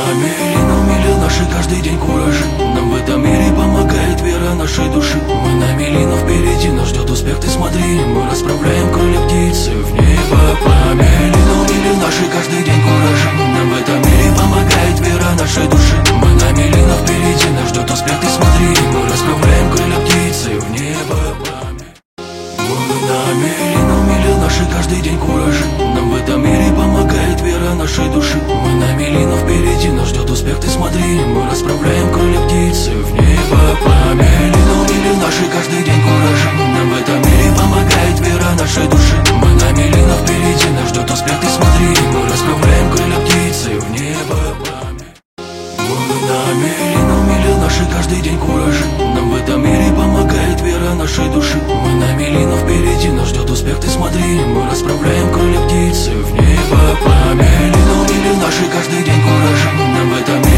нами линул мили наши каждый день куражи. Нам в этом мире помогает вера нашей души. Мы на милину впереди, нас ждет успех, ты смотри. Мы расправляем крылья птицы в небо. Пламя линул мили наши каждый день куражи. Нам в этом мире помогает вера нашей души. Мы на милину впереди, нас ждет успех, ты смотри. Мы расправляем крылья птицы в небо. Нами линул мили наши каждый день куражи. Нам в этом мире помогает вера нашей души. Мы на милину впереди, нас ждет успех, ты смотри. Мы расправляем крылья птицы в небо. Пламя линул мили наши каждый день куражи. Нам в этом мире помогает вера нашей души. Мы на милину впереди, нас ждет успех, ты смотри. Мы расправляем крылья птицы в небо. Нами линул мили наши каждый день куражи. Нам в этом мире помогает вера нашей души. Мы на милину впереди, нас ждет успех, ты смотри. Мы расправляем крылья птицы в небо. Пламя линул мили наши каждый день куражи. Нам в этом мире